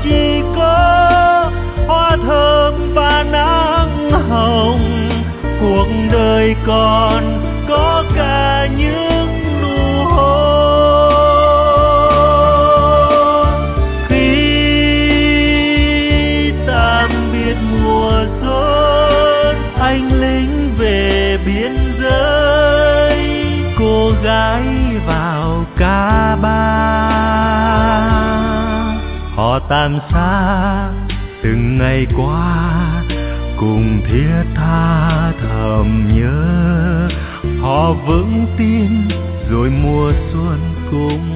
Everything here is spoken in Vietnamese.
chỉ có hoa thơm và nắng hồng. Cuộc đời còn có cả những nụ hôn. Khi tạm biệt mùa xuân, anh lính về biên giới, cô gái vào ca ba. Họ tàn xa từng ngày qua, cùng thiết tha thầm nhớ. Họ vững tin rồi mùa xuân cùng